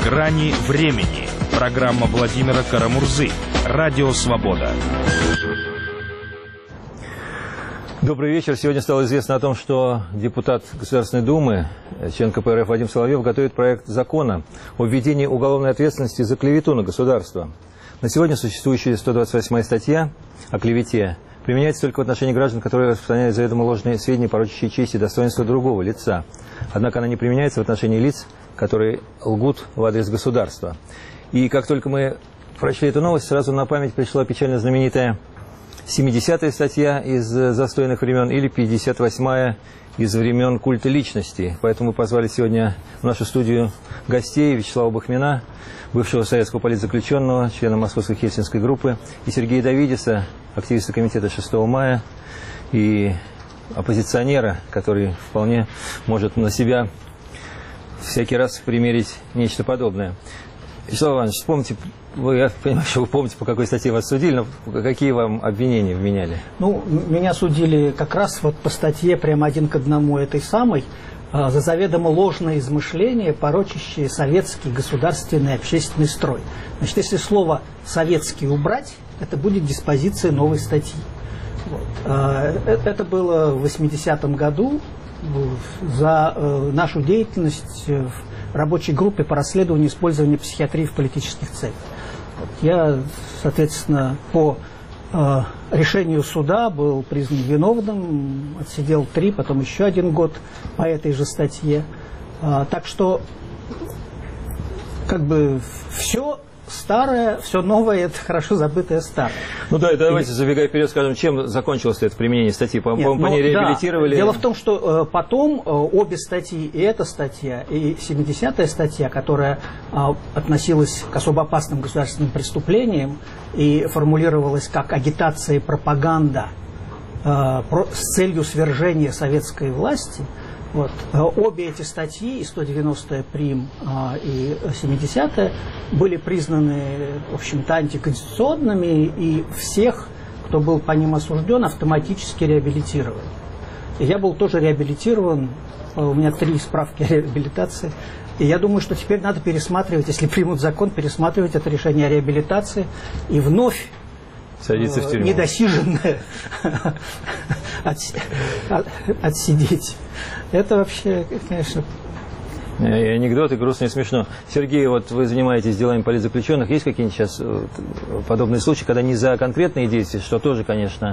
Грани времени. Программа Владимира Карамурзы. Радио «Свобода». Добрый вечер. Сегодня стало известно о том, что депутат Государственной Думы, член КПРФ Вадим Соловьев, готовит проект закона о введении уголовной ответственности за клевету на государство. На сегодня существующая 128-я статья о клевете применяется только в отношении граждан, которые распространяют заведомо ложные сведения, порочащие честь и достоинство другого лица. Однако она не применяется в отношении лиц, которые лгут в адрес государства. И как только мы прочли эту новость, сразу на память пришла печально знаменитая 70-я статья из застойных времен или 58-я из времен культа личности. Поэтому мы позвали сегодня в нашу студию гостей: Вячеслава Бахмина, бывшего советского политзаключенного, члена Московской Хельсинской группы, и Сергея Давидиса, активиста комитета 6 мая и оппозиционера, который вполне может на себя всякий раз примерить нечто подобное. Вячеслав Иванович, вспомните, я понимаю, что вы помните, по какой статье вас судили, но какие вам обвинения вменяли? Ну, меня судили как раз вот по статье прямо один к одному этой самой, за заведомо ложное измышление, порочащее советский государственный общественный строй. Значит, если слово «советский» убрать, это будет диспозиция новой статьи. Вот. Это было в 80-м году за нашу деятельность в рабочей группе по расследованию использования психиатрии в политических целях. Вот. Я, соответственно, по решению суда был признан виновным, отсидел 3, потом еще 1 год по этой же статье. Так что, как бы, все старое, все новое, это хорошо забытое старое. Ну да, давайте, забегая вперед, скажем, чем закончилось это применение статьи? По-моему, по ней реабилитировали? Да. Дело в том, что потом обе статьи, и эта статья, и 70-я статья, которая относилась к особо опасным государственным преступлениям и формулировалась как агитация и пропаганда с целью свержения советской власти, вот. Обе эти статьи, и 190-я прим. И 70-я, были признаны, в общем-то, антиконституционными, и всех, кто был по ним осужден, автоматически реабилитировали. И я был тоже реабилитирован, у меня 3 справки о реабилитации. И я думаю, что теперь надо пересматривать, если примут закон, пересматривать это решение о реабилитации и вновь садиться в тюрьму. Недосиженное отсидеть. Это вообще, конечно... И анекдоты, грустно и смешно. Сергей, вот вы занимаетесь делами политзаключенных. Есть какие-нибудь сейчас подобные случаи, когда не за конкретные действия, что тоже, конечно,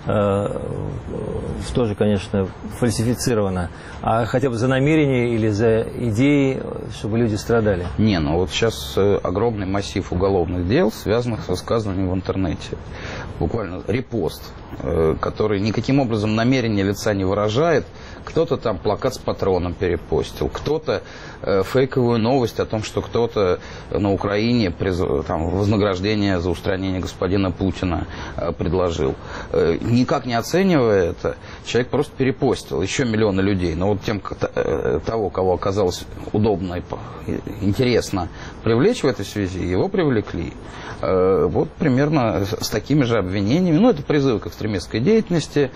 фальсифицировано, а хотя бы за намерения или за идеи, чтобы люди страдали? Не, ну вот сейчас огромный массив уголовных дел, связанных с высказыванием в интернете. Буквально репост, который никаким образом намерения лица не выражает. Кто-то там плакат с патроном перепостил, кто-то фейковую новость о том, что кто-то на Украине там, вознаграждение за устранение господина Путина предложил. Никак не оценивая это, человек просто перепостил. Еще миллионы людей. Но вот того, кого оказалось удобно и интересно привлечь в этой связи, его привлекли. Вот примерно с такими же обвинениями. Ну, это призывы к экстремистской деятельности,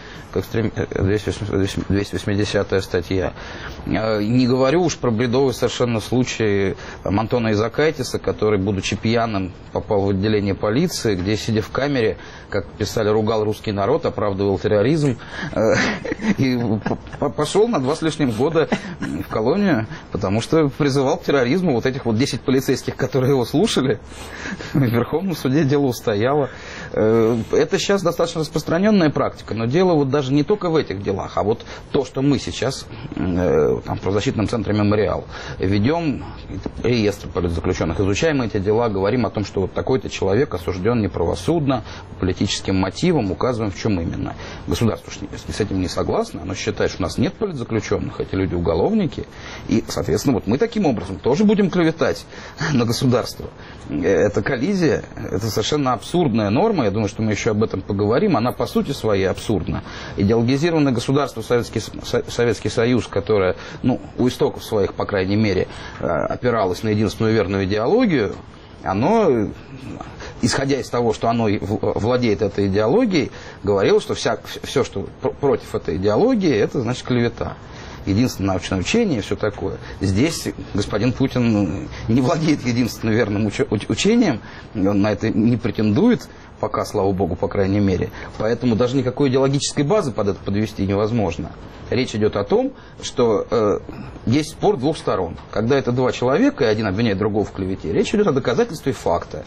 280-я статья. Не говорю уж про бредовый совершенно случай Антона Изакайтиса, который, будучи пьяным, попал в отделение полиции, где, сидя в камере, как писали, ругал русский народ, оправдывал терроризм, и пошел на 2 с лишним года в колонию, потому что призывал к терроризму. Вот этих вот 10 полицейских, которые его слушали, в Верховном суде дело устояло. Это сейчас достаточно распространенная практика, но дело вот даже не только в этих делах, а вот то, что мы сейчас там, в правозащитном центре «Мемориал» ведем реестр политзаключенных, изучаем эти дела, говорим о том, что вот такой-то человек осужден неправосудно, по политическим мотивам, указываем, в чем именно. Государство с этим не согласно, оно считает, что у нас нет политзаключенных, эти люди уголовники, и, соответственно, вот мы таким образом тоже будем клеветать на государство. Это коллизия, это совершенно абсурдная норма, я думаю, что мы еще об этом поговорим, она по сути своей абсурдна. Идеологизированное государство, Советский Союз, которое, ну, у истоков своих, по крайней мере, опиралось на единственную верную идеологию, оно, исходя из того, что оно владеет этой идеологией, говорило, что все, что против этой идеологии, это значит клевета. единственное научное учение и все такое. Здесь господин Путин не владеет единственным верным учением, он на это не претендует, пока, слава богу, по крайней мере. Поэтому даже никакой идеологической базы под это подвести невозможно. Речь идет о том, что есть спор двух сторон. Когда это два человека, и один обвиняет другого в клевете, речь идет о доказательстве факта.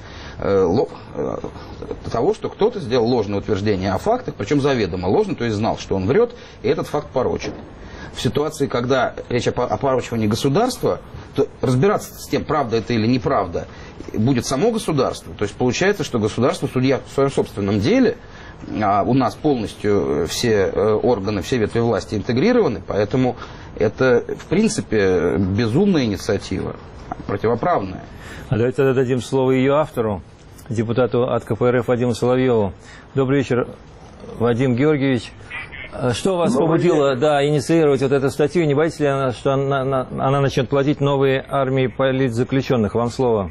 Того, что кто-то сделал ложное утверждение о фактах, причем заведомо ложно, то есть знал, что он врет, и этот факт порочен. В ситуации, когда речь о порочивании государства, то разбираться с тем, правда это или неправда, будет само государство. То есть получается, что государство, судья в своем собственном деле, у нас полностью все органы, все ветви власти интегрированы, поэтому это, в принципе, безумная инициатива, противоправная. А давайте тогда дадим слово ее автору, депутату от КПРФ Вадиму Соловьеву. Добрый вечер, Вадим Георгиевич. Что вас побудило инициировать вот эту статью? Не боитесь ли, что она начнет плодить новые армии политзаключенных? Вам слово.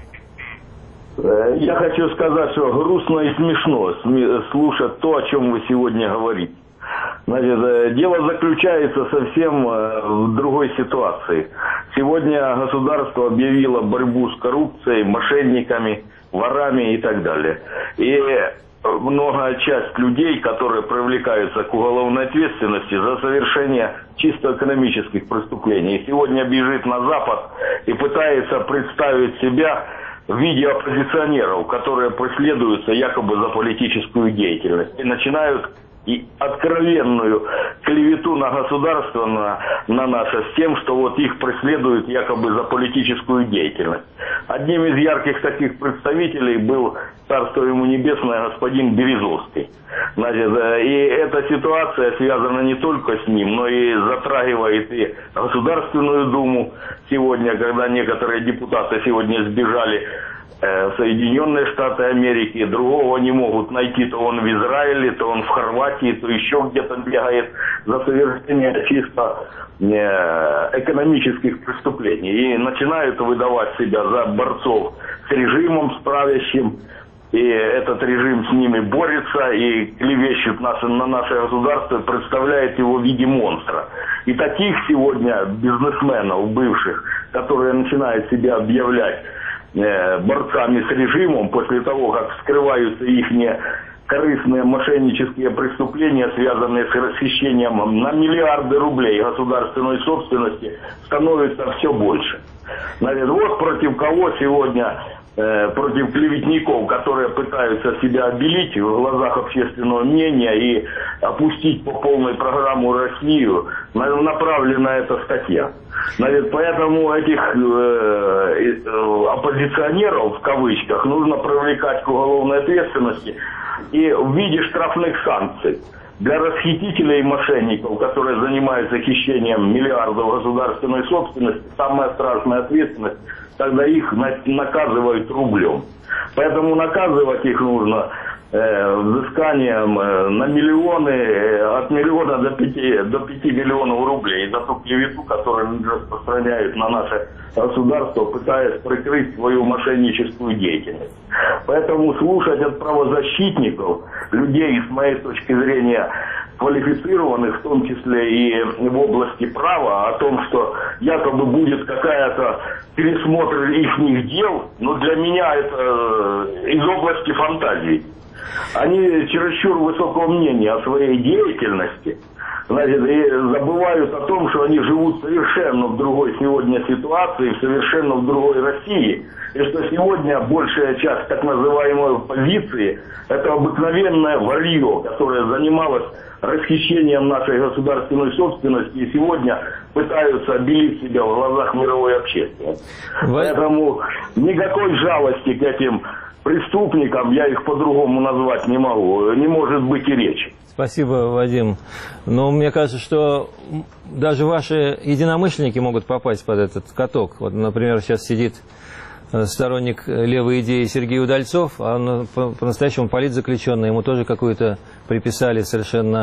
Я хочу сказать, что грустно и смешно слушать то, о чем вы сегодня говорите. Значит, дело заключается совсем в другой ситуации. Сегодня государство объявило борьбу с коррупцией, мошенниками, ворами и так далее. И многая часть людей, которые привлекаются к уголовной ответственности за совершение чисто экономических преступлений, сегодня бежит на Запад и пытается представить себя в виде оппозиционеров, которые преследуются якобы за политическую деятельность. И начинают и откровенную клевету на государство, на наше, с тем, что вот их преследуют якобы за политическую деятельность. Одним из ярких таких представителей был, царство ему небесное, господин Березовский. Значит, и эта ситуация связана не только с ним, но и затрагивает и Государственную Думу сегодня, когда некоторые депутаты сегодня сбежали в Соединенные Штаты Америки, другого не могут найти, то он в Израиле, то он в Хорватии, то еще где-то бегает за совершение чисто экономических преступлений. И начинают выдавать себя за борцов с режимом, с правящим, и этот режим с ними борется и клевещет на наше государство, представляет его в виде монстра. И таких сегодня бизнесменов бывших, которые начинают себя объявлять борцами с режимом, после того, как вскрываются их корыстные мошеннические преступления, связанные с расхищением на миллиарды рублей государственной собственности, становится все больше. Значит, вот против кого сегодня, против клеветников, которые пытаются себя обелить в глазах общественного мнения и опустить по полной программу Россию, направлена эта статья. Значит, поэтому этих оппозиционеров, в кавычках, нужно привлекать к уголовной ответственности и в виде штрафных санкций. Для расхитителей и мошенников, которые занимаются хищением миллиардов государственной собственности, самая страшная ответственность, тогда их наказывают рублем. Поэтому наказывать их нужно взысканием на миллионы, от миллиона до 5 миллионов рублей за ту клевету, которую они распространяют на наше государство, пытаясь прикрыть свою мошенническую деятельность. Поэтому слушать от правозащитников, людей, с моей точки зрения, квалифицированных, в том числе и в области права, о том, что якобы будет какая-то пересмотр их дел, но для меня это из области фантазии. Они чересчур высокого мнения о своей деятельности, значит, и забывают о том, что они живут совершенно в другой сегодня ситуации, совершенно в другой России, и что сегодня большая часть так называемой оппозиции – это обыкновенное варье, которое занималось расхищением нашей государственной собственности и сегодня пытаются обелить себя в глазах мировой общественности. Поэтому никакой жалости к этим преступникам, я их по-другому назвать не могу, не может быть и речи. Спасибо, Вадим. Но мне кажется, что даже ваши единомышленники могут попасть под этот каток. Вот, например, сейчас сидит сторонник левой идеи Сергей Удальцов, а он по-настоящему политзаключенный, ему тоже какую-то приписали совершенно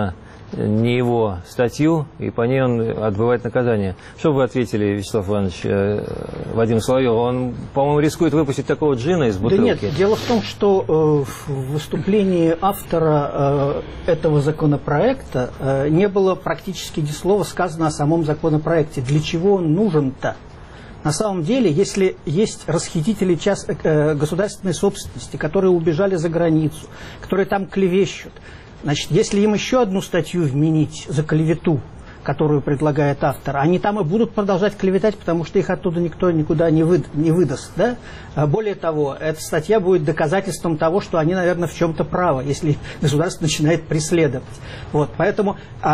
не его статью, и по ней он отбывает наказание. Что вы ответили, Вячеслав Иванович, Вадиму Соловьеву? Он, по-моему, рискует выпустить такого джина из бутылки. Да нет, дело в том, что в выступлении автора этого законопроекта не было практически ни слова сказано о самом законопроекте. Для чего он нужен-то? На самом деле, если есть расхитители государственной собственности, которые убежали за границу, которые там клевещут, значит, если им еще одну статью вменить за клевету, которую предлагает автор, они там и будут продолжать клеветать, потому что их оттуда никто никуда не выдаст. Да? Более того, эта статья будет доказательством того, что они, наверное, в чем-то правы, если государство начинает преследовать. Вот, поэтому,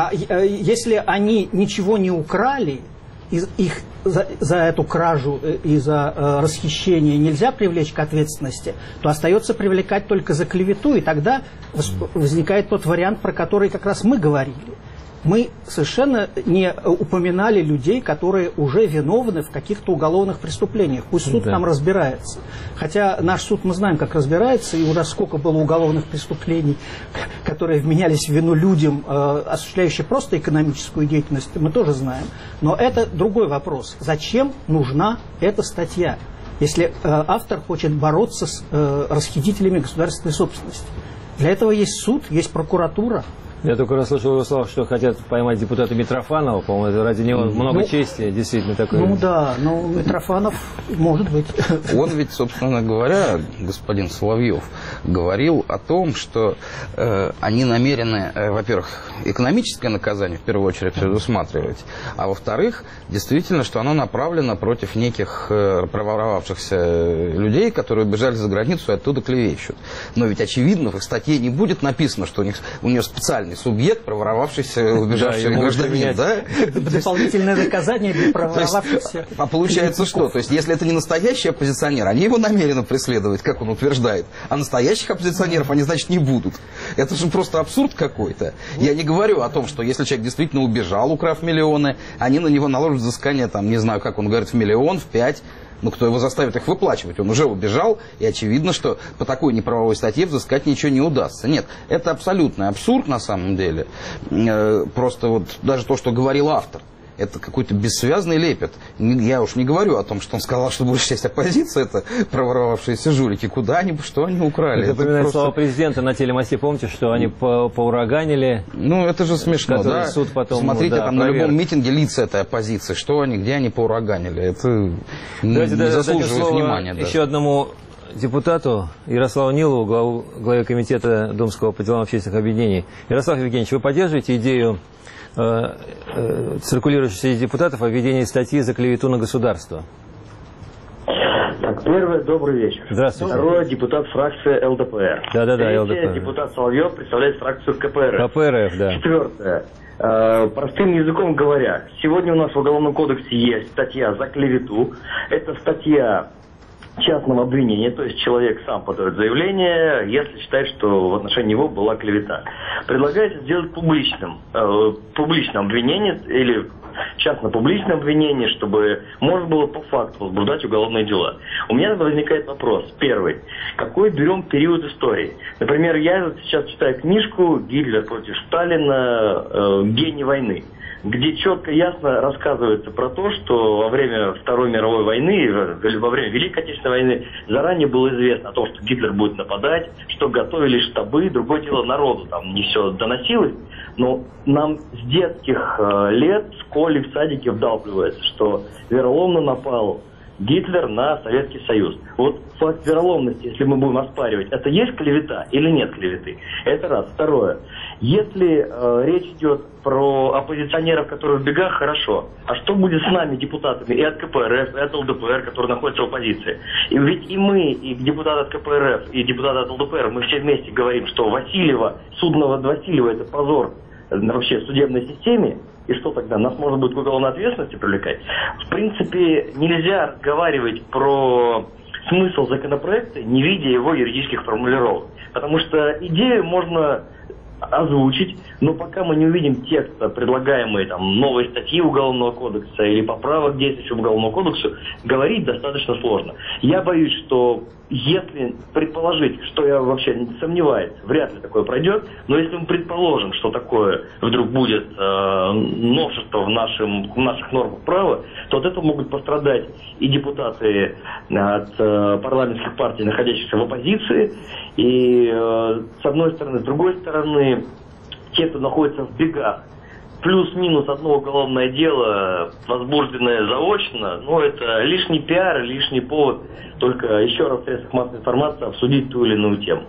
если они ничего не украли, их за эту кражу и за расхищение нельзя привлечь к ответственности, то остается привлекать только за клевету, и тогда возникает тот вариант, про который как раз мы говорили. Мы совершенно не упоминали людей, которые уже виновны в каких-то уголовных преступлениях. Пусть суд там разбирается. Хотя наш суд, мы знаем, как разбирается, и у нас сколько было уголовных преступлений, которые вменялись в вину людям, осуществляющим просто экономическую деятельность, мы тоже знаем. Но это другой вопрос. Зачем нужна эта статья, если автор хочет бороться с расхитителями государственной собственности? Для этого есть суд, есть прокуратура. Я только расслышал его слова, что хотят поймать депутата Митрофанова. По-моему, ради него много чести, действительно такой. Ну да, но Митрофанов может быть. Он ведь, собственно говоря, господин Соловьев, говорил о том, что они намерены, во-первых, экономическое наказание в первую очередь предусматривать, а во-вторых, действительно, что оно направлено против неких проворовавшихся людей, которые убежали за границу и оттуда клевещут. Но ведь очевидно, в их статье не будет написано, что у нее специальный субъект, проворовавшийся, убежавший гражданин, да? Дополнительное наказание для проворовавшихся. А получается что? То есть, если это не настоящий оппозиционер, они его намеренно преследовать, как он утверждает, а настоящих оппозиционеров они, значит, не будут. Это же просто абсурд какой-то. Я не говорю о том, что если человек действительно убежал, украв миллионы, они на него наложат взыскание, там, не знаю, как он говорит, в миллион, в 5. Ну, кто его заставит их выплачивать? Он уже убежал, и очевидно, что по такой неправовой статье взыскать ничего не удастся. Нет, это абсолютный абсурд на самом деле. Просто вот даже то, что говорил автор, это какой-то бессвязный лепет. Я уж не говорю о том, что он сказал, что большая часть оппозиции это проворовавшиеся жулики. Куда они, что они украли? Это напоминает слова президента на телемосте. Помните, что они поураганили? Ну, это же смешно, да? Суд потом, смотрите, там на любом митинге лица этой оппозиции. Что они, где они поураганили? Это не заслуживает внимания. Еще одному депутату Ярославу Нилову, главе комитета Думского по делам общественных объединений. Ярослав Евгеньевич, вы поддерживаете идею циркулирующих среди депутатов о введении статьи за клевету на государство? Так, первое, добрый вечер. Здравствуйте. Второе, депутат фракции ЛДПР. Да, ЛДПР. Депутат Соловьев представляет фракцию КПРФ. КПРФ, да. Четвертое. Простым языком говоря, сегодня у нас в Уголовном кодексе есть статья за клевету. Это статья частного обвинения, то есть человек сам подает заявление, если считает, что в отношении него была клевета. Предлагается сделать публичное обвинение или частно-публичное обвинение, чтобы можно было по факту возбуждать уголовные дела. У меня возникает вопрос. Первый. Какой берем период истории? Например, я сейчас читаю книжку «Гитлер против Сталина. Гений войны», где четко ясно рассказывается про то, что во время Второй мировой войны, или во время Великой Отечественной войны, заранее было известно о том, что Гитлер будет нападать, что готовили штабы, другое дело, народу там не все доносилось, но нам с детских лет в школе, в садике вдалбливается, что вероломно напал Гитлер на Советский Союз. Вот факт вероломности, если мы будем оспаривать, это есть клевета или нет клеветы? Это раз. Второе. Если речь идет про оппозиционеров, которые в бегах, хорошо. А что будет с нами, депутатами и от КПРФ, и от ЛДПР, которые находятся в оппозиции? И ведь и мы, и депутаты от КПРФ, и депутаты от ЛДПР, мы все вместе говорим, что Васильева, судного Васильева, это позор вообще в судебной системе. И что тогда? Нас можно будет к уголовной ответственности привлекать? В принципе, нельзя разговаривать про смысл законопроекта, не видя его юридических формулировок. Потому что идею можно озвучить, Но пока мы не увидим текста, предлагаемые там новые статьи Уголовного кодекса или поправок к действующему Уголовному кодексу, говорить достаточно сложно. Я боюсь, что если предположить, что я вообще не сомневаюсь, вряд ли такое пройдет, но если мы предположим, что такое вдруг будет новшество в наших нормах права, то от этого могут пострадать и депутаты от парламентских партий, находящихся в оппозиции, и с одной стороны, с другой стороны, те, кто находится в бегах. Плюс-минус одно уголовное дело, возбужденное заочно, но это лишний пиар, лишний повод только еще раз в средствах массовой информации обсудить ту или иную тему.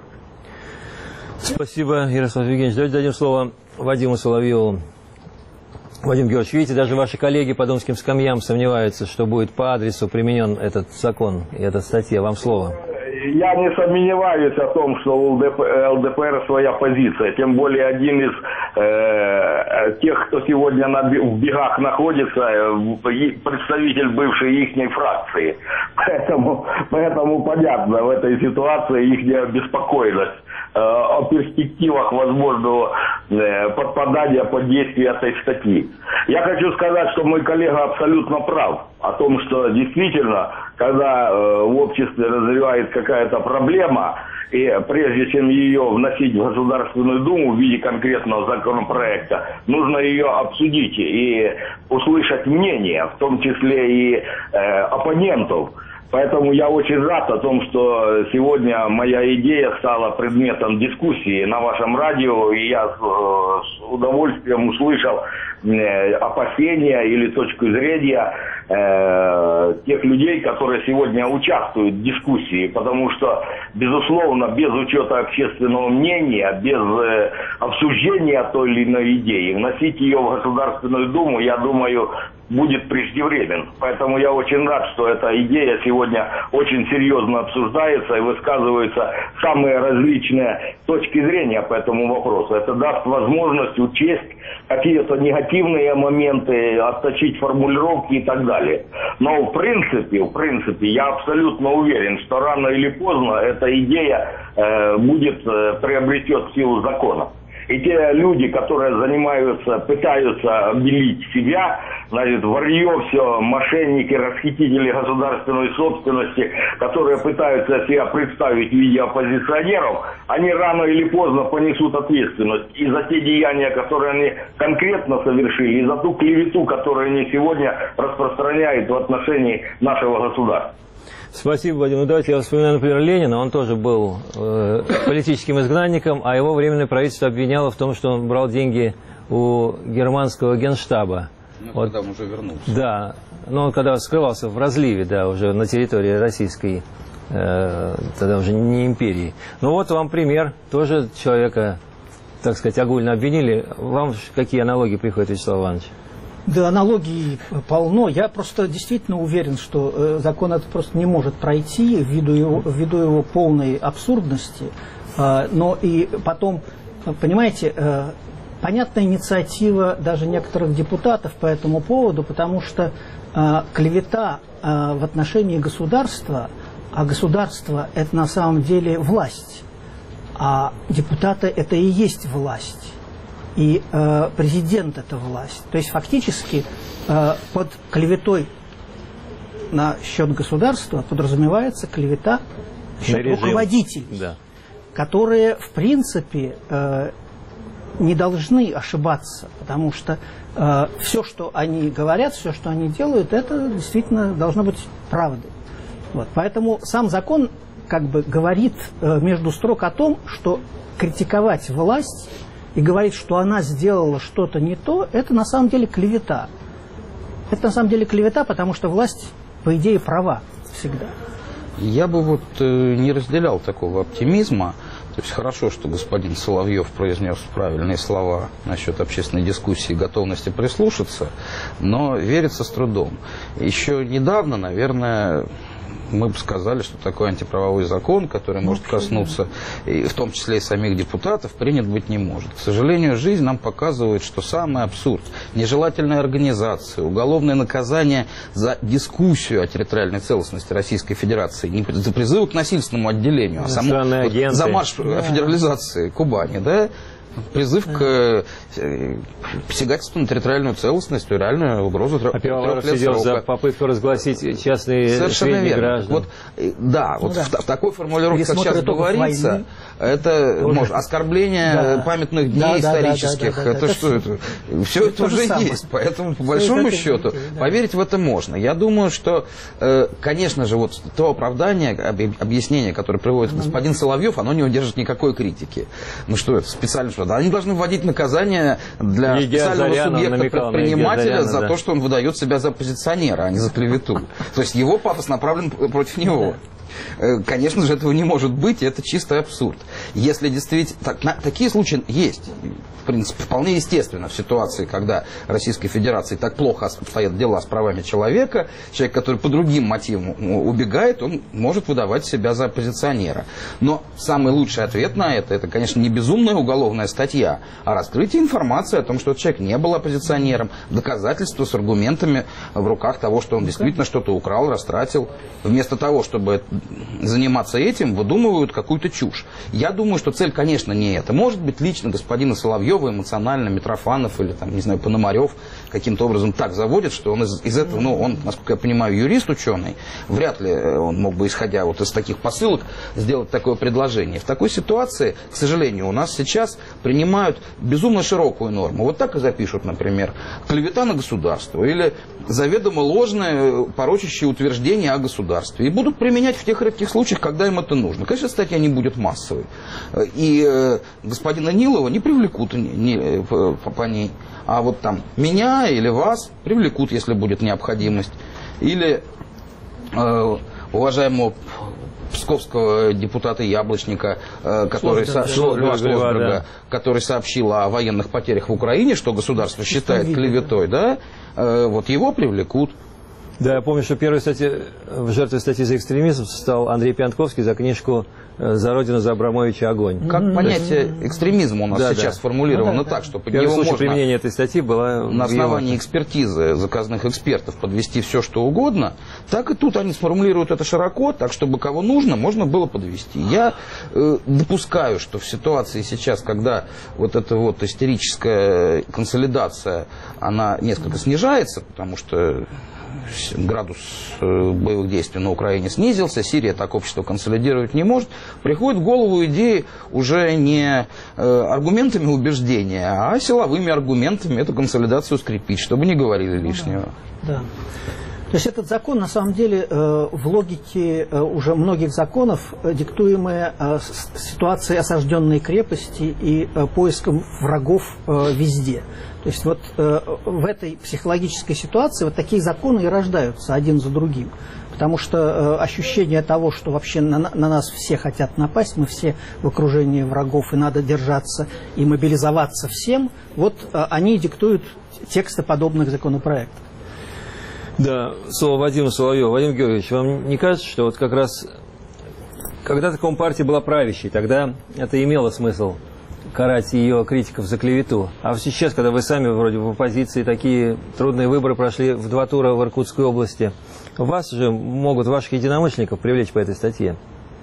Спасибо, Ярослав Евгеньевич. Давайте дадим слово Вадиму Соловьеву. Вадим Георгиевич, видите, даже ваши коллеги по думским скамьям сомневаются, что будет по адресу применен этот закон и эта статья. Вам слово. Я не сомневаюсь о том, что у ЛДПР своя позиция. Тем более один из тех, кто сегодня в бегах находится, представитель бывшей ихней фракции. Поэтому понятно в этой ситуации их беспокойность о перспективах возможного подпадания под действие этой статьи. Я хочу сказать, что мой коллега абсолютно прав о том, что действительно, когда в обществе развивается какая-то проблема, и прежде чем ее вносить в Государственную Думу в виде конкретного законопроекта, нужно ее обсудить и услышать мнение, в том числе и оппонентов. Поэтому я очень рад о том, что сегодня моя идея стала предметом дискуссии на вашем радио, и я с удовольствием услышал опасения или точку зрения тех людей, которые сегодня участвуют в дискуссии, потому что, безусловно, без учета общественного мнения, без обсуждения той или иной идеи, вносить ее в Государственную Думу, я думаю, будет преждевременно. Поэтому я очень рад, что эта идея сегодня очень серьезно обсуждается и высказываются самые различные точки зрения по этому вопросу. Это даст возможность учесть какие-то негативные моменты, отточить формулировки и так далее. Но в принципе, я абсолютно уверен, что рано или поздно эта идея приобретет силу закона. И те люди, которые пытаются обелить себя, значит, варье все, мошенники, расхитители государственной собственности, которые пытаются себя представить в виде оппозиционеров, они рано или поздно понесут ответственность и за те деяния, которые они конкретно совершили, и за ту клевету, которую они сегодня распространяют в отношении нашего государства. Спасибо, Вадим. Ну, давайте я вспоминаю, например, Ленина. Он тоже был политическим изгнанником, а его временное правительство обвиняло в том, что он брал деньги у германского генштаба. Вот. Когда он уже вернулся. Да. Но он когда скрывался в разливе, да, уже на территории российской, тогда уже не империи. Ну вот вам пример. Тоже человека, так сказать, огульно обвинили. Вам какие аналогии приходят, Вячеслав Иванович? Да, аналогий полно. Я просто действительно уверен, что закон этот просто не может пройти ввиду его полной абсурдности. Но и потом, понимаете, понятна инициатива даже некоторых депутатов по этому поводу, потому что клевета в отношении государства, а государство – это на самом деле власть, а депутаты – это и есть власть. И президент – это власть. То есть фактически под клеветой на счет государства подразумевается клевета на счет руководителей, да, которые в принципе не должны ошибаться, потому что все, что они говорят, все, что они делают, это действительно должно быть правдой. Вот. Поэтому сам закон как бы говорит между строк о том, что критиковать власть и говорить, что она сделала что-то не то, это на самом деле клевета. Это на самом деле клевета, потому что власть, по идее, права всегда. Я бы вот не разделял такого оптимизма. То есть хорошо, что господин Соловьев произнес правильные слова насчет общественной дискуссии и готовности прислушаться, но верится с трудом. Еще недавно, наверное, мы бы сказали, что такой антиправовой закон, который может коснуться, и в том числе и самих депутатов, принят быть не может. К сожалению, жизнь нам показывает, что самый абсурд, нежелательная организация, уголовное наказание за дискуссию о территориальной целостности Российской Федерации, не за призывы к насильственному отделению, а за марш федерализации Кубани, да? призыв к посягательству на территориальную целостность, реальную угрозу 3 Пивоваров лет сидел срока. за попытку разгласить частные Совершенно сведения верно. граждан. Вот, да, вот в такой формулировке, как сейчас говорится, войны. это может, оскорбление памятных дней исторических. Это что это? Все это уже есть. Поэтому, по большому счету, поверить в это можно. Я думаю, что, конечно же, вот то оправдание, объяснение, которое приводит господин Соловьев, оно не удержит никакой критики. Ну что это, специально что? Да, они должны вводить наказание для специального субъекта-предпринимателя за то, что он выдает себя за оппозиционера, а не за клевету. То есть его пафос направлен против него. Конечно же, этого не может быть, и это чистый абсурд. Если действительно... Такие случаи есть. В принципе, вполне естественно в ситуации, когда Российской Федерации так плохо обстоят дела с правами человека, человек, который по другим мотивам убегает, он может выдавать себя за оппозиционера. Но самый лучший ответ на это, конечно, не безумная уголовная статья, а раскрытие информации о том, что этот человек не был оппозиционером, доказательства с аргументами в руках того, что он действительно что-то украл, растратил. Вместо того, чтобы заниматься этим, выдумывают какую-то чушь. Я думаю, что цель, конечно, не это. Может быть, лично господина Соловьева эмоционально Митрофанов или, там, не знаю, Пономарев каким-то образом так заводит, что он из этого, ну, он, насколько я понимаю, юрист, ученый, вряд ли он мог бы, исходя вот из таких посылок, сделать такое предложение. В такой ситуации, к сожалению, у нас сейчас принимают безумно широкую норму. Вот так и запишут, например, клевета на государство или заведомо ложное, порочащее утверждение о государстве. И будут применять в тех редких случаях, когда им это нужно. Конечно, статья не будет массовой. И господина Нилова не привлекут по ней. А вот там меня или вас привлекут, если будет необходимость. Или уважаемого псковского депутата Яблочника, который сообщил о военных потерях в Украине, что государство считает клеветой, да, вот его привлекут. Да, я помню, что первой жертвой статьи за экстремизм стал Андрей Пьянтковский за книжку «За Родину, за Абрамовича огонь». Как понятие экстремизма у нас сейчас сформулировано так, что под него можно применение этой статьи было на основании экспертизы заказных экспертов подвести все, что угодно, так и тут они сформулируют это широко, так, чтобы кого нужно, можно было подвести. Я допускаю, что в ситуации сейчас, когда вот эта вот истерическая консолидация, она несколько снижается, потому что градус боевых действий на Украине снизился, Сирия так общество консолидировать не может, приходит в голову идеи уже не аргументами убеждения, а силовыми аргументами эту консолидацию скрепить, чтобы не говорили лишнего. Да. То есть этот закон, на самом деле, в логике уже многих законов, диктуемая ситуацией осажденной крепости и поиском врагов везде. То есть вот в этой психологической ситуации вот такие законы и рождаются один за другим. Потому что ощущение того, что вообще на нас все хотят напасть, мы все в окружении врагов, и надо держаться и мобилизоваться всем, вот они диктуют тексты подобных законопроектов. Да, слово Вадиму Соловьеву. Вадим Георгиевич, вам не кажется, что вот как раз когда-то Компартия была правящей, тогда это имело смысл карать ее критиков за клевету. А сейчас, когда вы сами вроде в оппозиции, такие трудные выборы прошли в 2 тура в Иркутской области, вас же могут, ваших единомышленников, привлечь по этой статье.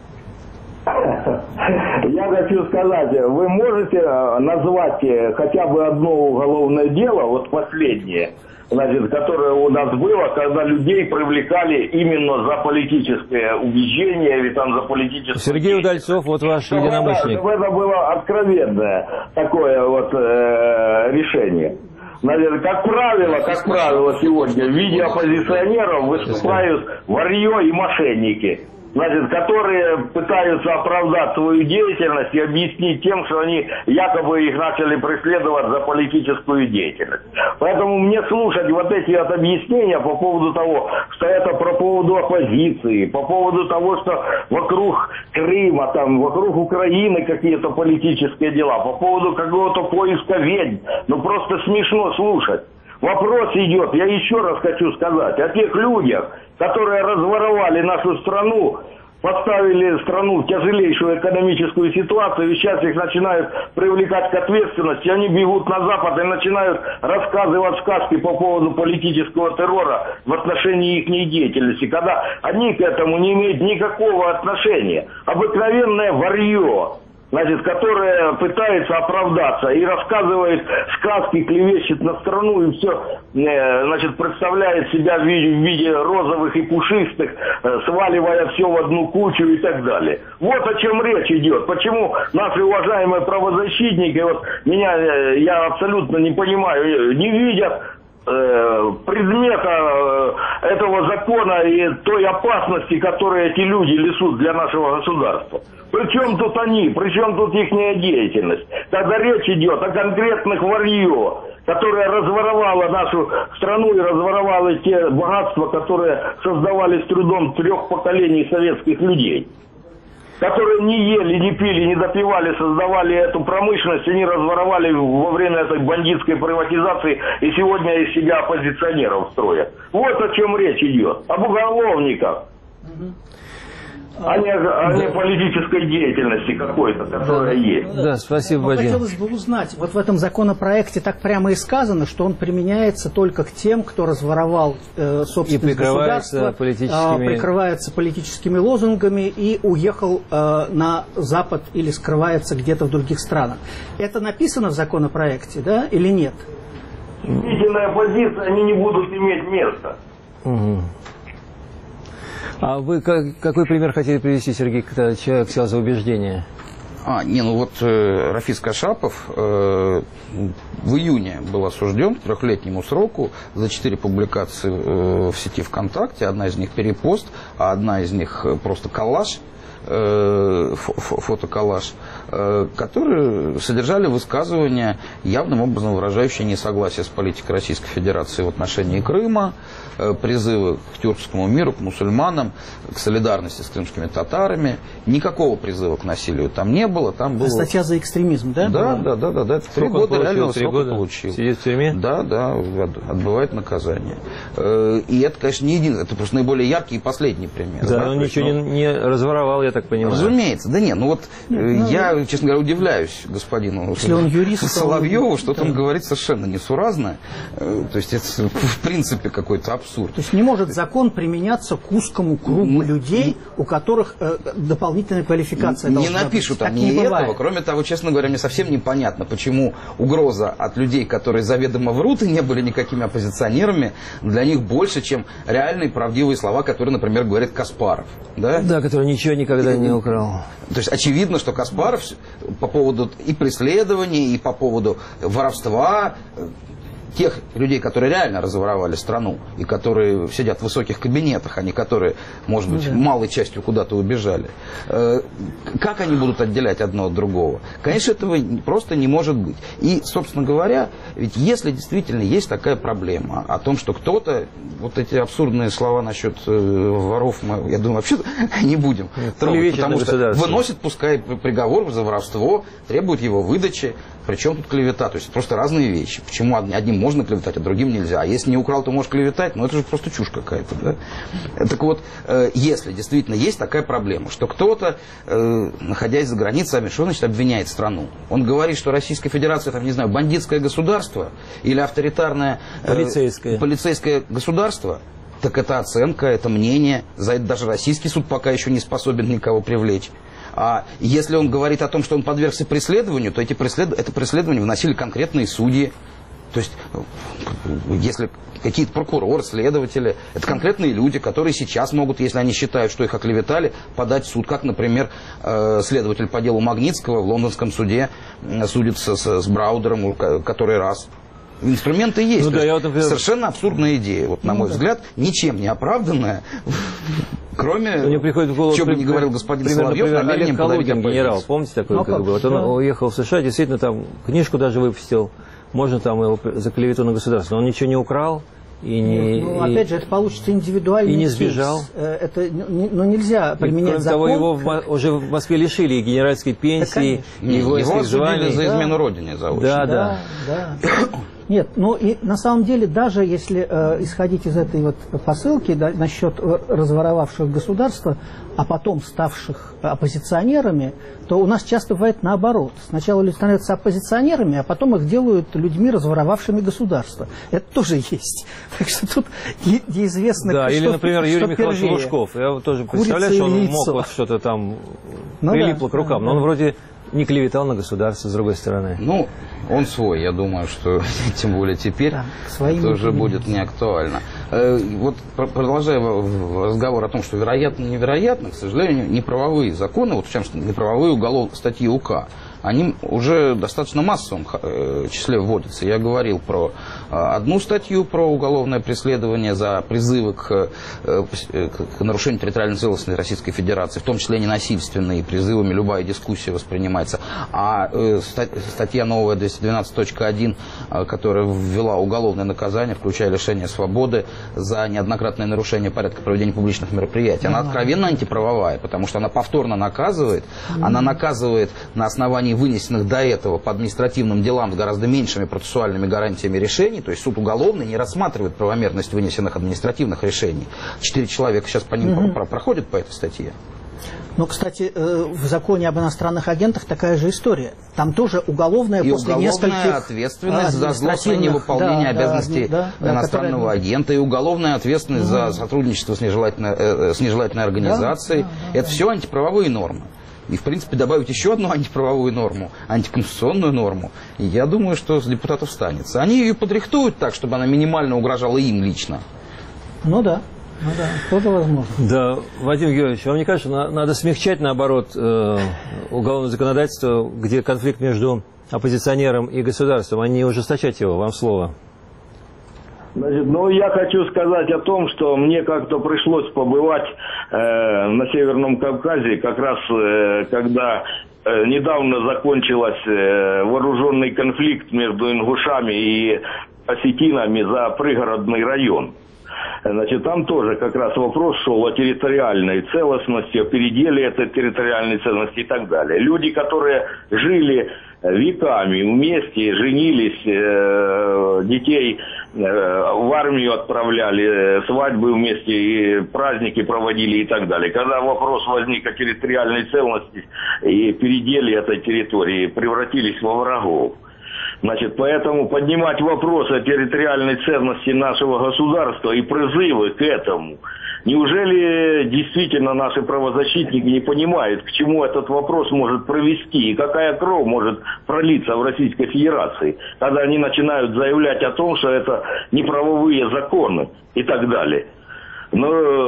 Я хочу сказать, вы можете назвать хотя бы одно уголовное дело, вот последнее, значит, которое у нас было, когда людей привлекали именно за политическое убеждение или там за политическое... Сергей Удальцов, вот ваш единомышленник. Это было откровенное такое вот решение. Значит, как правило, сегодня в виде оппозиционеров выступают варьё и мошенники, значит, которые пытаются оправдать свою деятельность и объяснить тем, что они якобы их начали преследовать за политическую деятельность. Поэтому мне слушать вот эти вот объяснения по поводу того, что это по поводу оппозиции, по поводу того, что вокруг Крыма, там, вокруг Украины какие-то политические дела, по поводу какого-то поиска ведьм, ну просто смешно слушать. Вопрос идет, я еще раз хочу сказать, о тех людях, которые разворовали нашу страну, поставили страну в тяжелейшую экономическую ситуацию, и сейчас их начинают привлекать к ответственности, они бегут на Запад и начинают рассказывать сказки по поводу политического террора в отношении их деятельности, когда они к этому не имеют никакого отношения. Обыкновенное варье. значит, которая пытается оправдаться и рассказывает сказки, клевещет на страну и все, значит, представляет себя в виде розовых и пушистых, сваливая все в одну кучу и так далее. Вот о чем речь идет. Почему наши уважаемые правозащитники, вот меня, я абсолютно не понимаю, не видят предмета этого закона и той опасности, которую эти люди несут для нашего государства. Причем тут они, причем тут их деятельность. Когда речь идет о конкретных варьё, которая разворовала нашу страну и разворовала те богатства, которые создавались трудом 3 поколений советских людей, которые не ели, не пили, не допивали, создавали эту промышленность, они разворовали во время этой бандитской приватизации и сегодня из себя оппозиционеров строят. Вот о чем речь идет. Об уголовниках. А не политической деятельности какой-то, которая есть. Да, спасибо, Вадим. Хотелось бы узнать, вот в этом законопроекте так прямо и сказано, что он применяется только к тем, кто разворовал собственность государства, прикрывается политическими лозунгами и уехал на Запад или скрывается где-то в других странах. Это написано в законопроекте, да, или нет? Действительная позиция, они не будут иметь места. Угу. А вы какой пример хотели привести, Сергей, когда человек сел за убеждение? Рафис Кашапов в июне был осужден к 3-летнему сроку за 4 публикации в сети ВКонтакте. Одна из них перепост, а одна из них просто коллаж, фотоколлаж, которые содержали высказывания, явным образом выражающие несогласие с политикой Российской Федерации в отношении Крыма, призывы к тюркскому миру, к мусульманам, к солидарности с крымскими татарами. Никакого призыва к насилию там не было. Там было... Статья за экстремизм, да? Да. 3 года реального срока получил. Сидит в тюрьме? Да, отбывает наказание. И это, конечно, не единственное. Это просто наиболее яркий и последний пример. Да, он ничего не разворовал, я так понимаю. Разумеется. Да нет, я, честно говоря, удивляюсь господину Соловьеву, что-то он говорит совершенно несуразно. То есть это в принципе какой-то абсурд. То есть не может закон применяться к узкому кругу людей, у которых дополнительная квалификация не должна напишут быть. они этого. Кроме того, честно говоря, мне совсем непонятно, почему угроза от людей, которые заведомо врут и не были никакими оппозиционерами, для них больше, чем реальные правдивые слова, которые, например, говорит Каспаров. Да, который ничего никогда не украл. То есть очевидно, что Каспаров по поводу и преследований, и по поводу воровства тех людей, которые реально разворовали страну и которые сидят в высоких кабинетах, а не которые, может быть, малой частью куда-то убежали. Как они будут отделять одно от другого? Конечно, этого просто не может быть. И, собственно говоря, ведь если действительно есть такая проблема о том, что кто-то, вот эти абсурдные слова насчет воров, я думаю, вообще не будем трогать, потому что выносит, пускай, приговор за воровство, требует его выдачи. Причем тут клевета? То есть просто разные вещи. Почему одним можно клеветать, а другим нельзя? А если не украл, то можешь клеветать, но это же просто чушь какая-то. Да? Так вот, если действительно есть такая проблема, что кто-то, находясь за границей, что значит обвиняет страну? Он говорит, что Российская Федерация, там, не знаю, бандитское государство или авторитарное полицейское государство. Так это оценка, это мнение. За это даже российский суд пока еще не способен никого привлечь. А если он говорит о том, что он подвергся преследованию, то это преследование вносили конкретные судьи. То есть, если какие-то прокуроры, следователи, это конкретные люди, которые сейчас могут, если они считают, что их оклеветали, подать в суд. Как, например, следователь по делу Магнитского в лондонском суде судится с Браудером который раз. Инструменты есть. Совершенно абсурдная идея, на мой взгляд, ничем не оправданная, кроме, что бы ни говорил господин Соловьев, намерением подавить оппозицию. Генерал, помните такой, как бы? Вот он уехал в США, действительно там книжку даже выпустил, можно там его за клевету на государство, но он ничего не украл. Опять же, это получится индивидуальный и не сбежал. Это нельзя применять закон. Кроме того, его уже в Москве лишили и генеральской пенсии, и его осудили за измену родине заочно. Да. Нет, и на самом деле, даже если исходить из этой посылки насчет разворовавших государства, а потом ставших оппозиционерами, то у нас часто бывает наоборот. Сначала люди становятся оппозиционерами, а потом их делают людьми, разворовавшими государство. Это тоже есть. Так что тут неизвестно, да, или, например, Юрий Михайлович Лужков. Я тоже представляю, что он мог что-то там прилипло к рукам. Но он вроде не клеветал на государство, с другой стороны. Ну, он свой, я думаю, что тем более теперь это уже будет не актуально. Вот продолжая разговор о том, что вероятно-невероятно, к сожалению, неправовые законы, вот в частности, неправовые статьи УК, они уже в достаточно массовом числе вводятся. Я говорил про одну статью про уголовное преследование за призывы к нарушению территориальной целостности Российской Федерации, в том числе ненасильственные призывами, любая дискуссия воспринимается. А статья новая 212.1, которая ввела уголовное наказание, включая лишение свободы за неоднократное нарушение порядка проведения публичных мероприятий, она откровенно антиправовая, потому что она повторно наказывает, она наказывает на основании вынесенных до этого по административным делам с гораздо меньшими процессуальными гарантиями решений, то есть суд уголовный не рассматривает правомерность вынесенных административных решений. 4 человека сейчас по ним проходят по этой статье. Ну, кстати, в законе об иностранных агентах такая же история. Там тоже уголовное после нескольких... ответственность за злостное невыполнение обязанностей иностранного агента, и уголовная ответственность за сотрудничество с нежелательной организацией. Это все антиправовые нормы. И, в принципе, добавить еще одну антиправовую норму, антиконституционную норму, и я думаю, что с депутатов станется. Они ее подрихтуют так, чтобы она минимально угрожала им лично. Ну да, тоже возможно. Да, Вадим Георгиевич, вам не кажется, надо смягчать, наоборот, уголовное законодательство, где конфликт между оппозиционером и государством, а не ужесточать его? Вам слово. Значит, я хочу сказать о том, что мне как-то пришлось побывать на Северном Кавказе, как раз когда недавно закончился вооруженный конфликт между ингушами и осетинами за пригородный район. Значит, там тоже как раз вопрос шел о территориальной целостности, о переделе этой территориальной целостности и так далее. Люди, которые жили веками вместе, женились, детей в армию отправляли, свадьбы вместе, и праздники проводили и так далее. Когда вопрос возник о территориальной целостности и переделе этой территории, превратились во врагов. Значит, поэтому поднимать вопрос о территориальной ценности нашего государства и призывы к этому. Неужели действительно наши правозащитники не понимают, к чему этот вопрос может привести и какая кровь может пролиться в Российской Федерации, когда они начинают заявлять о том, что это неправовые законы и так далее. Но,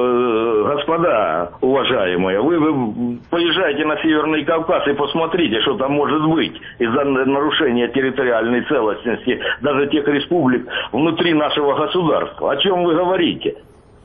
господа уважаемые, вы поезжайте на Северный Кавказ и посмотрите, что там может быть из-за нарушения территориальной целостности даже тех республик внутри нашего государства. О чем вы говорите?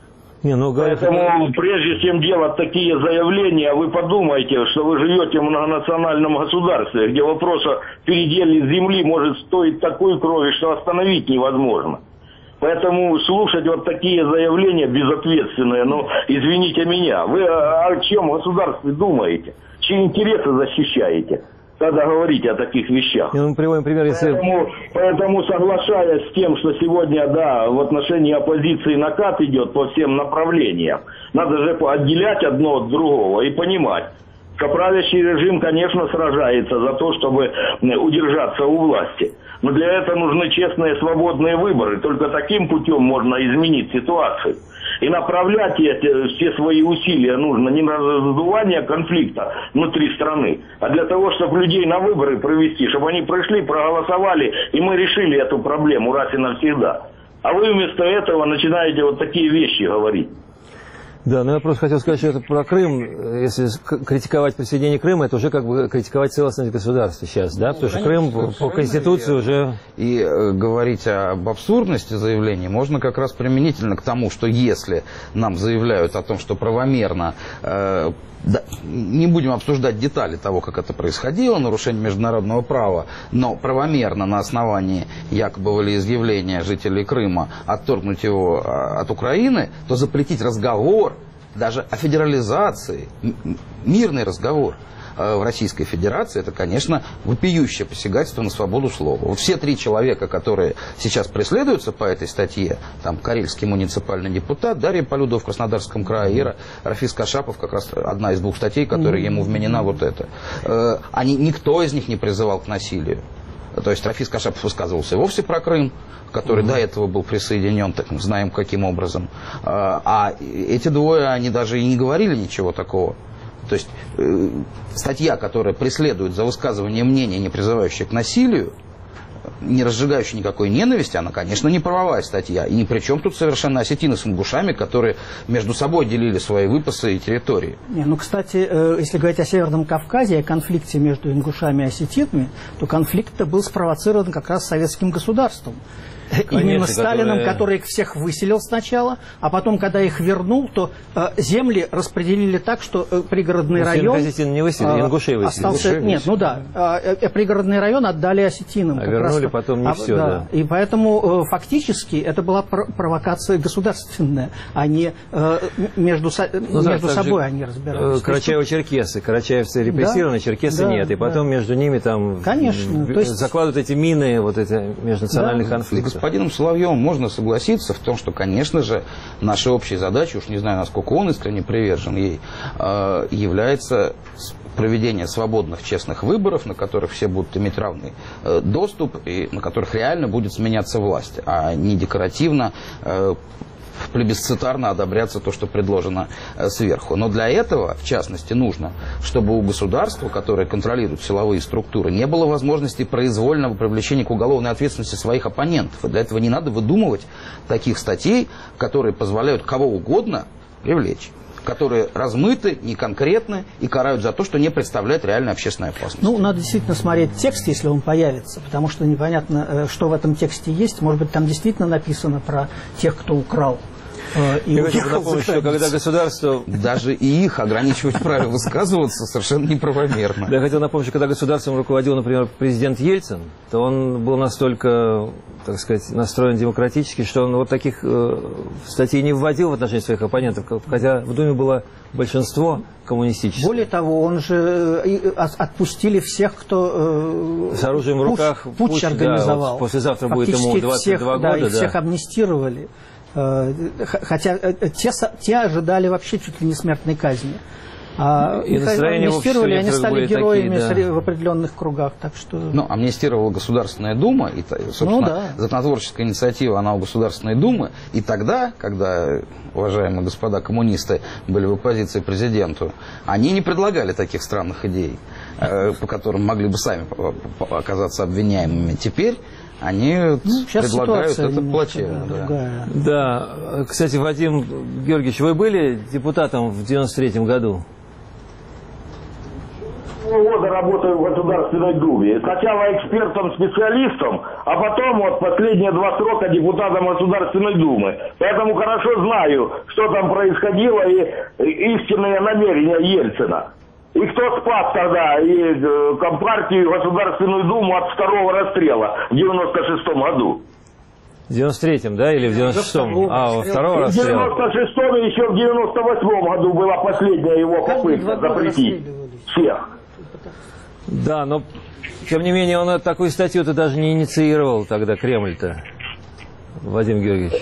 Поэтому прежде чем делать такие заявления, вы подумайте, что вы живете в многонациональном государстве, где вопрос о переделе земли может стоить такой крови, что остановить невозможно. Поэтому слушать вот такие заявления безответственные, извините меня, вы о чем государстве думаете? Чьи интересы защищаете, когда говорите о таких вещах? Мы приводим пример, если... Поэтому соглашаясь с тем, что сегодня, в отношении оппозиции накат идет по всем направлениям, надо же отделять одно от другого и понимать, что правящий режим, конечно, сражается за то, чтобы удержаться у власти. Но для этого нужны честные свободные выборы. Только таким путем можно изменить ситуацию. И направлять все свои усилия нужно не на раздувание конфликта внутри страны, а для того, чтобы людей на выборы провести, чтобы они пришли, проголосовали, и мы решили эту проблему раз и навсегда. А вы вместо этого начинаете вот такие вещи говорить. Да, но я просто хотел сказать, что это про Крым. Если критиковать присоединение Крыма, это уже как бы критиковать целостность государства сейчас, да? Потому что Крым по Конституции уже... И говорить об абсурдности заявлений можно как раз применительно к тому, что если нам заявляют о том, что правомерно... не будем обсуждать детали того, как это происходило, нарушение международного права, но правомерно на основании якобы волеизъявления жителей Крыма отторгнуть его от Украины, то запретить разговор даже о федерализации, мирный разговор в Российской Федерации, это, конечно, вопиющее посягательство на свободу слова. Вот все 3 человека, которые сейчас преследуются по этой статье, там карельский муниципальный депутат, Дарья Полюдова в Краснодарском крае, и Рафис Кашапов, как раз одна из 2 статей, которая ему вменена вот эта. Никто из них не призывал к насилию. То есть Рафис Кашапов высказывался вовсе про Крым, который до этого был присоединен, так мы знаем каким образом. А эти 2, они даже и не говорили ничего такого. То есть статья, которая преследует за высказывание мнения, не призывающее к насилию, не разжигающая никакой ненависти, она, конечно, не правовая статья. И ни при чем тут совершенно осетины с ингушами, которые между собой делили свои выпасы и территории. Ну, кстати, если говорить о Северном Кавказе, о конфликте между ингушами и осетинами, то конфликт был спровоцирован как раз советским государством. Конечно, именно Сталином, который их всех выселил сначала, а потом, когда их вернул, то земли распределили так, что пригородный район... Осетин не выселили, ингушей выселили. Остался, нет, ну да, пригородный район отдали осетинам. А вернули потом не все, да. И поэтому фактически это была провокация государственная, а не между собой они разбирались. Карачаево-черкесы, карачаевцы репрессированы, черкесы нет, и потом между ними там закладывают эти мины, вот эти межнациональные конфликты. С господином Соловьевым можно согласиться в том, что, конечно же, нашей общей задачей, уж не знаю, насколько он искренне привержен ей, является проведение свободных, честных выборов, на которых все будут иметь равный доступ и на которых реально будет сменяться власть, а не декоративно, плебисцитарно одобряться то, что предложено сверху. Но для этого, в частности, нужно, чтобы у государства, которое контролирует силовые структуры, не было возможности произвольного привлечения к уголовной ответственности своих оппонентов. И для этого не надо выдумывать таких статей, которые позволяют кого угодно привлечь, которые размыты, неконкретны и карают за то, что не представляет реальной общественной опасности. Ну, надо действительно смотреть текст, если он появится, потому что непонятно, что в этом тексте есть. Может быть, там действительно написано про тех, кто украл. Я хочу напомнить, что когда государство... Даже и их ограничивать в праве высказываться совершенно неправомерно. Я хотел напомнить, что когда государством руководил, например, президент Ельцин, то он был настолько, так сказать, настроен демократически, что он вот таких статей не вводил в отношении своих оппонентов, хотя в Думе было большинство коммунистических. Более того, он же отпустили всех, кто с оружием в руках путч организовал. Вот послезавтра будет ему 22 года. И всех амнистировали. Хотя те ожидали вообще чуть ли не смертной казни. И настроение амнистировали, они стали героями в определенных кругах. Так что... Ну, амнистировала Государственная Дума, и, собственно, законотворческая инициатива, она у Государственной Думы. И тогда, когда уважаемые господа коммунисты были в оппозиции президенту, они не предлагали таких странных идей, по которым могли бы сами оказаться обвиняемыми. Теперь они предлагают это плачевно. Да. Кстати, Вадим Георгиевич, вы были депутатом в 93-м году? 2 года работаю в Государственной Думе. Сначала экспертом-специалистом, а потом вот последние 2 срока депутатом Государственной Думы. Поэтому хорошо знаю, что там происходило и истинные намерения Ельцина. И кто спас тогда и Компартию, и Государственную Думу от 2-го расстрела в 96-м году? В 93-м, да, или в 96-м? А, во 2-го расстрела. В 96-м и еще в 98-м году была последняя его попытка запретить всех. Да, но, тем не менее, он такую статью-то даже не инициировал тогда, Кремль-то, Вадим Георгиевич.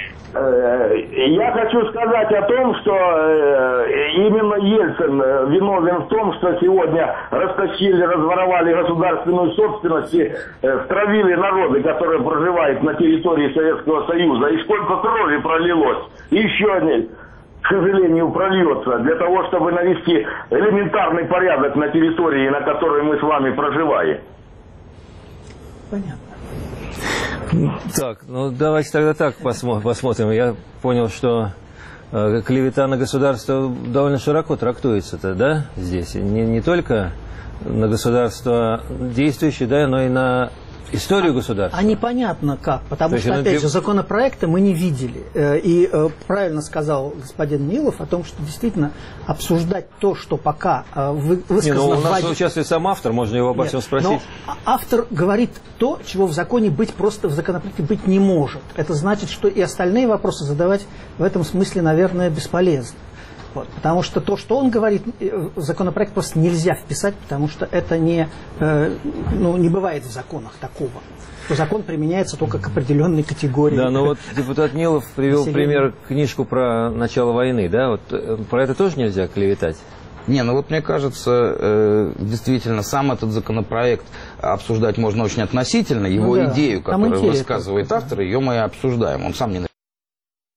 Я хочу сказать о том, что именно Ельцин виновен в том, что сегодня растащили, разворовали государственную собственность и стравили народы, которые проживают на территории Советского Союза. И сколько крови пролилось. И еще, к сожалению, прольется для того, чтобы навести элементарный порядок на территории, на которой мы с вами проживаем. Понятно. Так, ну давайте тогда так посмотрим. Я понял, что клевета на государство довольно широко трактуется-то, да, здесь. Не только на государство действующее, да, но и на историю государства. А непонятно как, потому что, опять же, законопроекта мы не видели. И правильно сказал господин Нилов о том, что действительно обсуждать то, что пока высказано... у нас участвует сам автор, можно его обо всем спросить. Но автор говорит то, чего в законе быть просто в законопроекте быть не может. Это значит, что и остальные вопросы задавать в этом смысле, наверное, бесполезно. Вот, потому что то, что он говорит, в законопроект просто нельзя вписать, потому что это не бывает в законах такого. Что закон применяется только к определенной категории. Да, но вот депутат Нилов привел пример книжку про начало войны, да? Вот про это тоже нельзя клеветать? Не, ну вот мне кажется, действительно, сам этот законопроект обсуждать можно очень относительно. Его идею, которую высказывает автор, ее мы и обсуждаем. Он сам не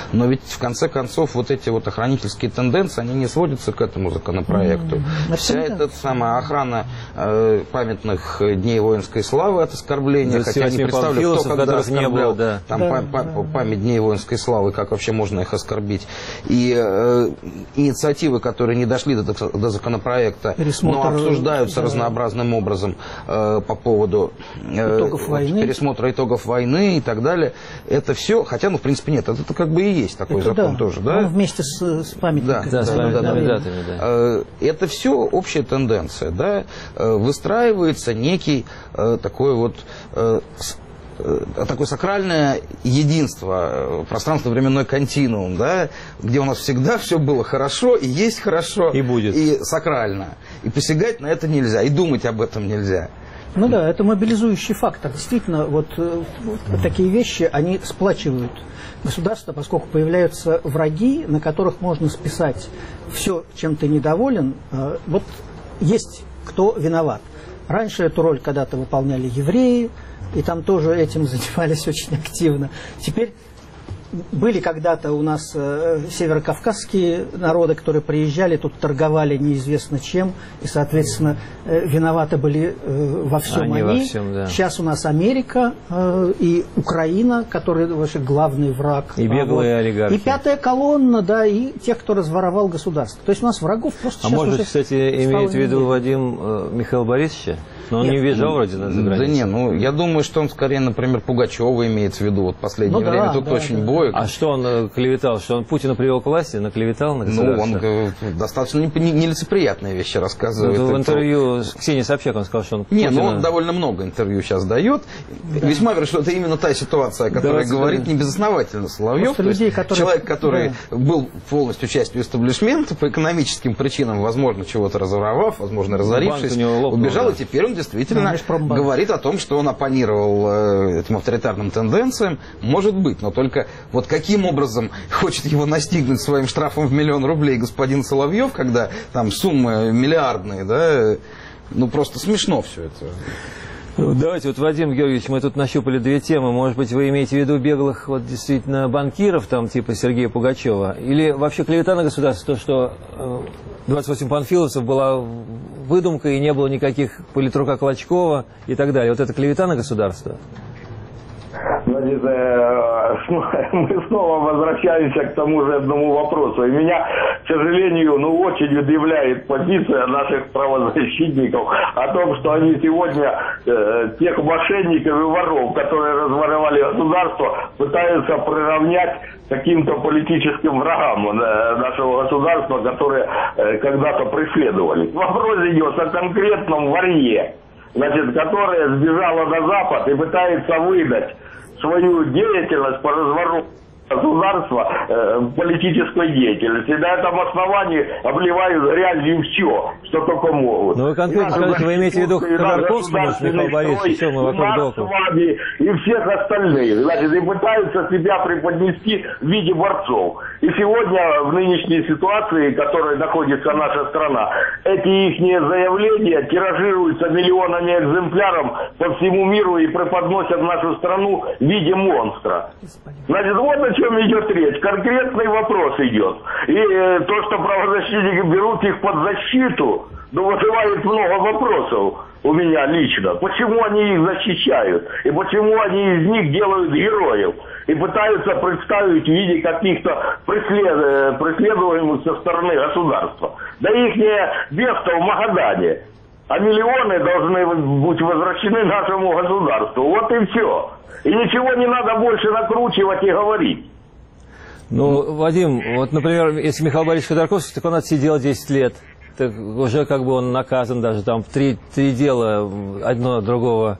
Но ведь в конце концов вот эти вот охранительские тенденции, они не сводятся к этому законопроекту. Вся эта самая охрана памятных дней воинской славы от оскорбления, хотя я не представляю, кто когда оскорблял память дней воинской славы, как вообще можно их оскорбить. И инициативы, которые не дошли до законопроекта, но обсуждаются разнообразным образом по поводу пересмотра итогов войны и так далее. Это все, хотя, в принципе, нет, это как бы и есть такой закон тоже, да? Он вместе с памятниками. Да, с памятными датами, да. Это все общая тенденция, да? Выстраивается некий такое сакральное единство, пространственно-временной континуум, да, где у нас всегда все было хорошо, и есть хорошо, и будет, и сакрально. И посягать на это нельзя, и думать об этом нельзя. Ну да, это мобилизующий фактор. Действительно, вот такие вещи, они сплачивают государство, поскольку появляются враги, на которых можно списать все, чем ты недоволен. Вот есть кто виноват. Раньше эту роль когда-то выполняли евреи, и там тоже этим занимались очень активно. Теперь были когда-то у нас северокавказские народы, которые приезжали, тут торговали неизвестно чем, и, соответственно, виноваты были во всем они. Во всем, да. Сейчас у нас Америка и Украина, которые вообще главный враг. И беглые олигархи. И пятая колонна, да, и тех, кто разворовал государство. То есть у нас врагов просто сейчас может, уже кстати, имеете в виду Вадим Михаила Борисовича? Но он не уезжал вроде за границу. Да я думаю, что он скорее, например, Пугачева имеет в виду в последнее время. Тут очень боек. А что он клеветал? Что он Путина привел к власти, наклеветал на государство? Он достаточно нелицеприятные вещи рассказывает. В интервью с Ксенией Собчак он сказал, что он Путина... он довольно много интервью сейчас дает. Да. Весьма вероятно, что это именно та ситуация, о которой говорит небезосновательно Соловьев. Человек, который был полностью частью истеблишмента, по экономическим причинам, возможно, чего-то разворовав, возможно, разорившись, убежал, и теперь он действительно говорит о том, что он оппонировал этим авторитарным тенденциям. Может быть, но только вот каким образом хочет его настигнуть своим штрафом в 1 000 000 рублей господин Соловьев, когда там суммы миллиардные, да, просто смешно все это. Давайте, Вадим Георгиевич, мы тут нащупали две темы. Может быть, вы имеете в виду беглых, действительно, банкиров, там, типа Сергея Пугачева? Или вообще клевета на государство, то, что 28 панфиловцев была выдумка и не было никаких политрука Клочкова и так далее? Вот это клевета на государство? Значит, мы снова возвращаемся к тому же одному вопросу. И меня, к сожалению, очень удивляет позиция наших правозащитников о том, что они сегодня тех мошенников и воров, которые разворовали государство, пытаются приравнять к каким-то политическим врагам нашего государства, которые когда-то преследовались. Вопрос идет о конкретном ворье, которая сбежала на Запад и пытается выдать свою деятельность по развороту государства политической деятельности. На этом основании обливают грязью все, что только могут. Ну вы конкретно скажите, вы имеете в виду Ходорковского, может, Михаил Борисович, все, мы вокруг Долкова. И всех остальных. И пытаются себя преподнести в виде борцов. И сегодня в нынешней ситуации, в которой находится наша страна, эти их заявления тиражируются миллионами экземпляров по всему миру и преподносят нашу страну в виде монстра. Вот о чем идет речь. Конкретный вопрос идет. И то, что правозащитники берут их под защиту, вызывает много вопросов у меня лично. Почему они их защищают? И почему они из них делают героев? И пытаются представить в виде каких-то преследуемых со стороны государства. Да их место в Магадане. А миллионы должны быть возвращены нашему государству. Вот и все. И ничего не надо больше накручивать и говорить. Вадим, например, если Михаил Борисович Ходорковский, так он отсидел 10 лет. Так уже он наказан даже, там три дела, одно другого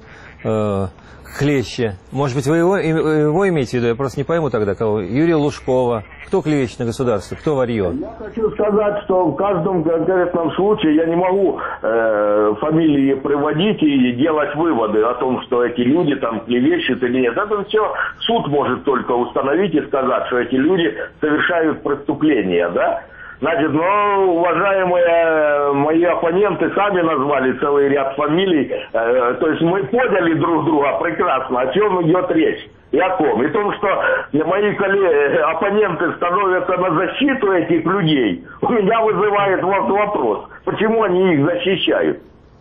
хлеще. Может быть, вы его имеете в виду? Я просто не пойму тогда, кого. Юрия Лужкова. Кто клевещет на государство? Кто варье? Я хочу сказать, что в каждом конкретном случае я не могу фамилии приводить и делать выводы о том, что эти люди там клевещут или нет. Это все суд может только установить и сказать, что эти люди совершают преступления, да? Уважаемые мои оппоненты сами назвали целый ряд фамилий. То есть мы поняли друг друга прекрасно, о чем идет речь. И о ком? И о том, что мои оппоненты становятся на защиту этих людей, у меня вызывает вопрос, почему они их защищают.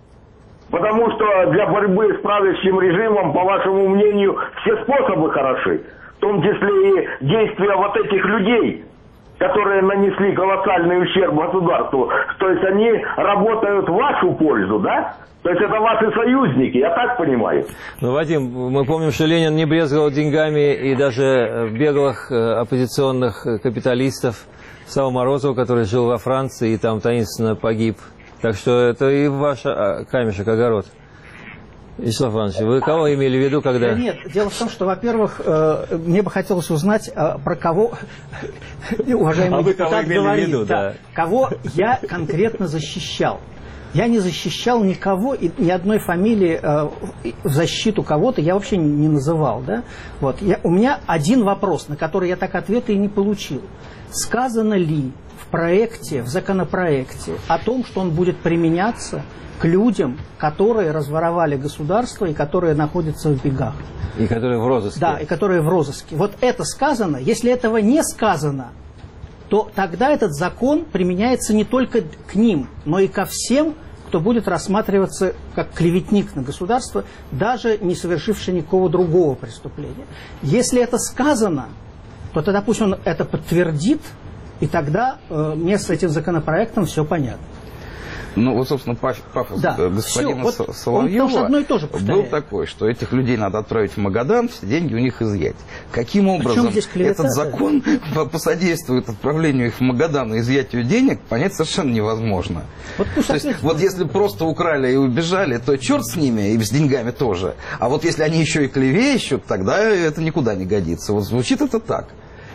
Потому что для борьбы с правящим режимом, по вашему мнению, все способы хороши. В том числе и действия вот этих людей, которые нанесли колоссальный ущерб государству. То есть они работают в вашу пользу, да? То есть это ваши союзники, я так понимаю. Ну, Вадим, мы помним, что Ленин не брезговал деньгами и даже беглых оппозиционных капиталистов. Сава Морозова, который жил во Франции и там таинственно погиб. Так что это и ваш камешек, огород. Вячеслав Иванович, вы кого имели в виду, когда... Нет, дело в том, что, во-первых, мне бы хотелось узнать, про кого, уважаемый депутат, говорит, кого я конкретно защищал. Я не защищал никого, и ни одной фамилии в защиту кого-то я вообще не называл. Да? Вот. У меня один вопрос, на который я так ответа и не получил. Сказано ли в проекте, в законопроекте о том, что он будет применяться к людям, которые разворовали государство и которые находятся в бегах? И которые в розыске. Да, и которые в розыске. Вот это сказано. Если этого не сказано, то тогда этот закон применяется не только к ним, но и ко всем, кто будет рассматриваться как клеветник на государство, даже не совершивший никакого другого преступления. Если это сказано, то тогда пусть он это подтвердит, и тогда мне с этим законопроектом все понятно. Ну, вот, собственно, пафос господина Соловьева был такой, что этих людей надо отправить в Магадан, все деньги у них изъять. Каким образом этот закон посодействует отправлению их в Магадан и изъятию денег, понять совершенно невозможно. То есть, вот если просто украли и убежали, то черт с ними, и с деньгами тоже. А вот если они еще и клевещут, тогда это никуда не годится. Вот звучит это так.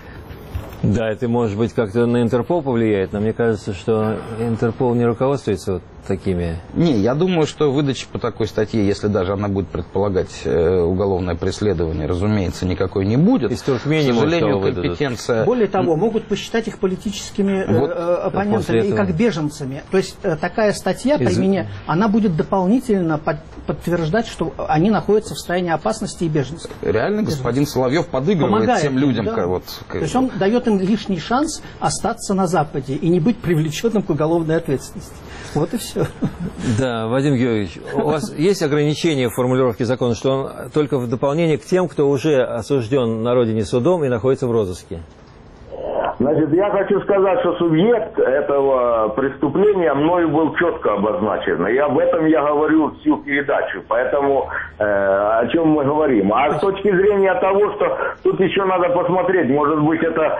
Да, это, может быть, как-то на Интерпол повлияет, но мне кажется, что Интерпол не руководствуется вот такими... Не, я думаю, что выдачи по такой статье, если даже она будет предполагать уголовное преследование, разумеется, никакой не будет. Из Туркмении, к сожалению, компетенция... Более того, могут посчитать их политическими оппонентами и как беженцами. То есть такая статья применения, она будет дополнительно подтверждать, что они находятся в состоянии опасности и беженства. Реально господин Соловьев подыгрывает помогает тем людям. Да. То есть он дает им лишний шанс остаться на Западе и не быть привлеченным к уголовной ответственности. Вот и все. Да, Вадим Георгиевич, у вас есть ограничения в формулировке закона, что он только в дополнение к тем, кто уже осужден на родине судом и находится в розыске? Значит, я хочу сказать, что субъект этого преступления мною был четко обозначен. И об этом я говорю всю передачу. Поэтому о чем мы говорим. А с точки зрения того, что тут еще надо посмотреть, может быть, это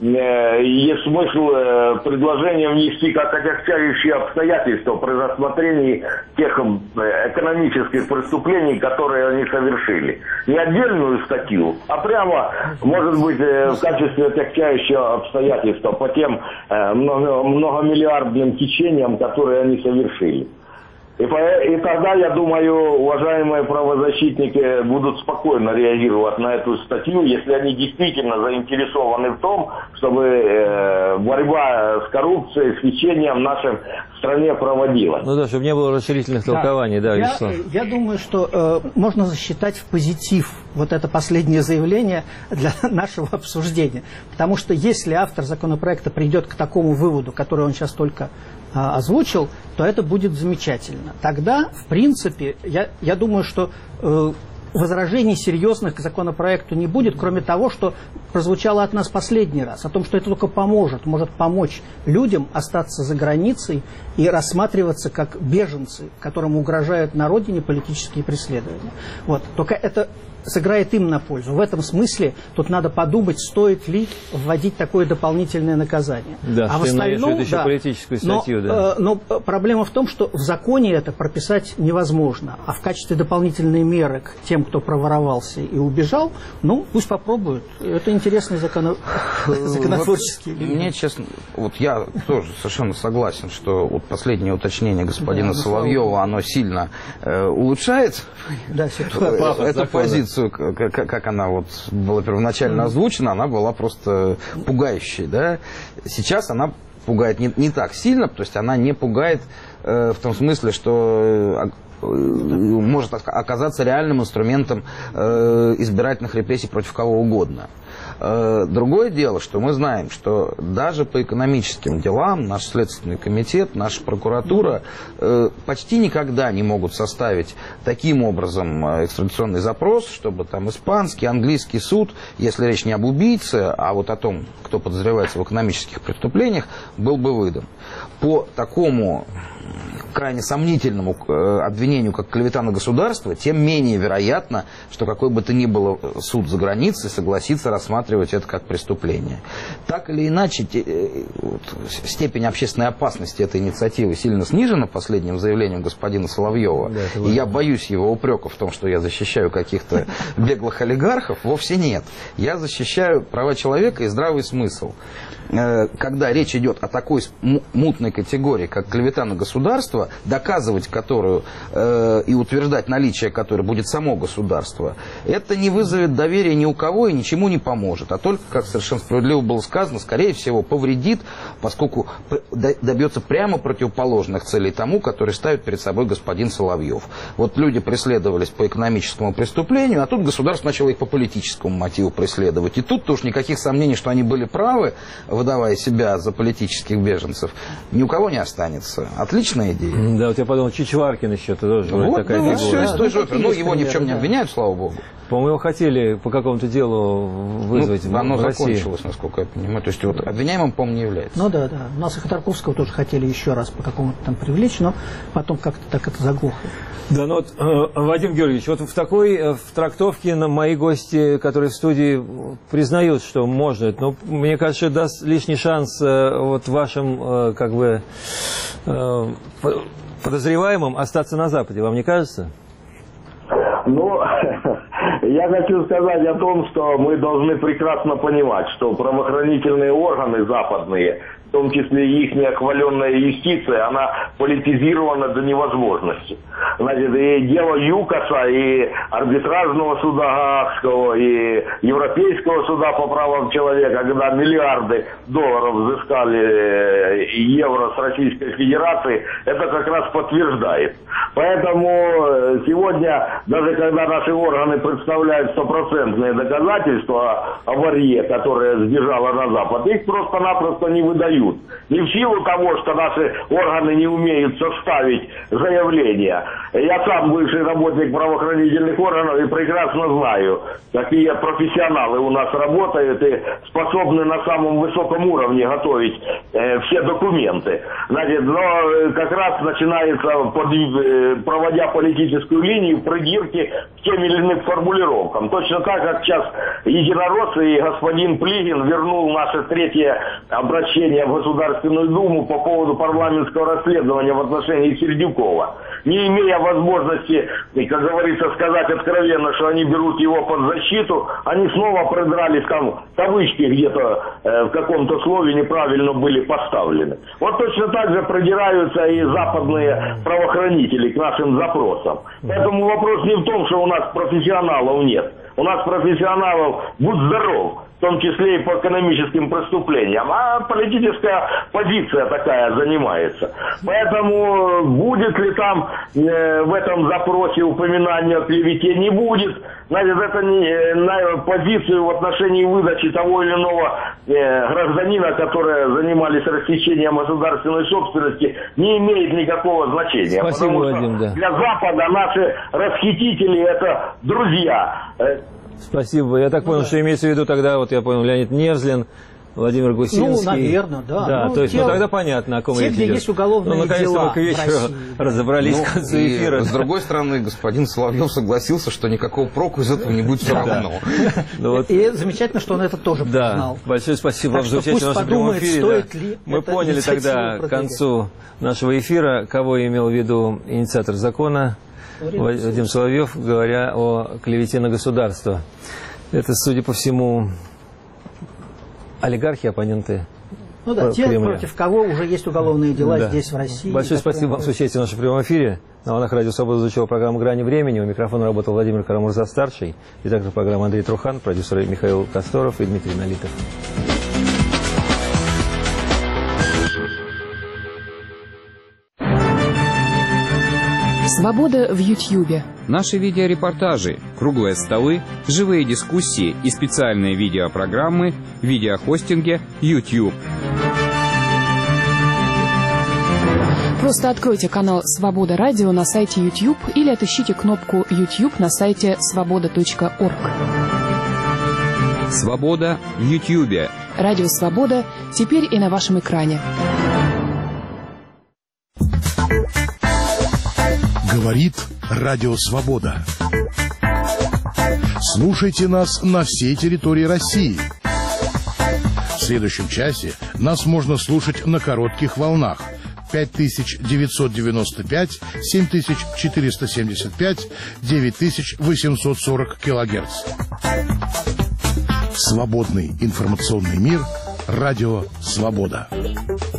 есть смысл предложения внести как отягчающие обстоятельства при рассмотрении тех экономических преступлений, которые они совершили. Не отдельную статью, а прямо, может быть, в качестве отягчающего обстоятельства по тем многомиллиардным течениям, которые они совершили. И тогда, я думаю, уважаемые правозащитники будут спокойно реагировать на эту статью, если они действительно заинтересованы в том, чтобы борьба с коррупцией, с хищением в нашей стране проводилась. Ну да, чтобы не было расширительных толкований, да, Вячеслав. Я думаю, что можно засчитать в позитив вот это последнее заявление для нашего обсуждения. Потому что если автор законопроекта придет к такому выводу, который он сейчас только озвучил, то это будет замечательно. Тогда, в принципе, я думаю, что возражений серьезных к законопроекту не будет, кроме того, что прозвучало от нас последний раз, о том, что это только может помочь людям остаться за границей и рассматриваться как беженцы, которым угрожают на родине политические преследования. Вот. Только это сыграет им на пользу. В этом смысле тут надо подумать, стоит ли вводить такое дополнительное наказание. Да, а в остальном, еще политическую статью, но проблема в том, что в законе это прописать невозможно. А в качестве дополнительной меры к тем, кто проворовался и убежал, ну, пусть попробуют. Это интересный законотворческий элемент. Мне, честно, вот я тоже совершенно согласен, что вот последнее уточнение господина Соловьева, оно сильно улучшает эту позицию. Как она вот была первоначально озвучена, она была просто пугающей, да? Сейчас она пугает не так сильно, то есть она не пугает в том смысле, что может оказаться реальным инструментом избирательных репрессий против кого угодно. Другое дело, что мы знаем, что даже по экономическим делам наш Следственный комитет, наша прокуратура почти никогда не могут составить таким образом экстрадиционный запрос, чтобы там испанский, английский суд, если речь не об убийце, а вот о том, кто подозревается в экономических преступлениях, был бы выдан. По такому крайне сомнительному обвинению, как клевета на государство, тем менее вероятно, что какой бы то ни было суд за границей согласится рассматривать это как преступление. Так или иначе, степень общественной опасности этой инициативы сильно снижена последним заявлением господина Соловьева. Да, и я боюсь его упреков в том, что я защищаю каких-то беглых олигархов. Вовсе нет. Я защищаю права человека и здравый смысл. Когда речь идет о такой мутной категории, как клевета на государство, доказывать которую и утверждать наличие которой будет само государство, это не вызовет доверия ни у кого и ничему не поможет, а только, как совершенно справедливо было сказано, скорее всего повредит, поскольку добьется прямо противоположных целей тому, который ставит перед собой господин Соловьев. Вот люди преследовались по экономическому преступлению, а тут государство начало их по политическому мотиву преследовать. И тут-то уж никаких сомнений, что они были правы, выдавая себя за политических беженцев, ни у кого не останется. Отличная идея. Да, вот я подумал, Чичваркин еще тоже вот, такая фигура. Все из той же оперы. Ну, его ни в чем не обвиняют, слава богу. По-моему, его хотели по какому-то делу вызвать в оно России. Закончилось, насколько я понимаю. То есть вот обвиняемым, по-моему, не является. Ну да, да. У нас и Ходорковского тоже хотели еще раз по какому-то там привлечь, но потом как-то так это заглохло. Да, ну вот, Вадим Георгиевич, вот в такой трактовке мои гости, которые в студии, признают, что можно. Но мне кажется, даст лишний шанс вот вашим как бы подозреваемым остаться на Западе. Вам не кажется? Ну, я хочу сказать о том, что мы должны прекрасно понимать, что правоохранительные органы западные, в том числе и их хваленная юстиция, она политизирована до невозможности. Значит, и дело ЮКОСа, и арбитражного суда Гаагского, и Европейского суда по правам человека, когда миллиарды долларов взыскали евро с Российской Федерации, это как раз подтверждает. Поэтому сегодня, даже когда наши органы представляют стопроцентные доказательства о варье, которая сбежала на Запад, их просто-напросто не выдают. Не в силу того, что наши органы не умеют составить заявления. Я сам бывший работник правоохранительных органов и прекрасно знаю, какие профессионалы у нас работают и способны на самом высоком уровне готовить все документы. Значит, но как раз начинается, проводя политическую линию, придирки к тем или иным формулировкам. Точно так, как сейчас единороссы и господин Плигин вернул наше третье обращение в Государственную Думу по поводу парламентского расследования в отношении Сердюкова. Не имея возможности, как говорится, сказать откровенно, что они берут его под защиту, они снова придрались, там кавычки где-то в каком-то слове неправильно были поставлены. Вот точно так же придираются и западные правоохранители к нашим запросам. Поэтому вопрос не в том, что у нас профессионалов нет. У нас профессионалов, будь здоров, в том числе и по экономическим преступлениям, а политическая позиция такая занимается. Поэтому будет ли там в этом запросе упоминание о клевете, не будет. Значит, это не на позицию в отношении выдачи того или иного гражданина, которые занимались расхищением государственной собственности, не имеет никакого значения. Спасибо, потому Вадим, что для Запада наши расхитители – это друзья. Спасибо. Я так понял, что имеется в виду тогда, вот я понял, Леонид Невзлин, Владимир Гусинский. Ну, наверное, да. Да, то есть, тогда понятно, о ком речь идет. Где есть уголовные дела к вечеру в России, разобрались в конце эфира. С другой стороны, господин Соловьев согласился, что никакого проку из этого не будет все равно. И замечательно, что он это тоже признал. Большое спасибо вам за участие в нашем прямом эфире. Мы поняли тогда к концу нашего эфира, кого имел в виду инициатор закона Вадим Соловьев, говоря о клевете на государство. Это, судя по всему, олигархи, оппоненты. Ну да, те, против кого уже есть уголовные дела здесь, в России. Большое спасибо вам за участие в нашем прямом эфире. На волнах Радио Свобода звучала программа «Грани времени». У микрофона работал Владимир Карамурза-старший. И также программа Андрей Трухан, продюсеры Михаил Косторов и Дмитрий Налитов. Свобода в Ютьюбе. Наши видеорепортажи, круглые столы, живые дискуссии и специальные видеопрограммы в видеохостинге YouTube. Просто откройте канал «Свобода Радио» на сайте YouTube или отыщите кнопку YouTube на сайте svoboda.org. Свобода в Ютьюбе. Радио «Свобода» теперь и на вашем экране. Говорит Радио Свобода. Слушайте нас на всей территории России. В следующем часе нас можно слушать на коротких волнах 5995, 7475, 9840 килогерц. Свободный информационный мир. Радио Свобода.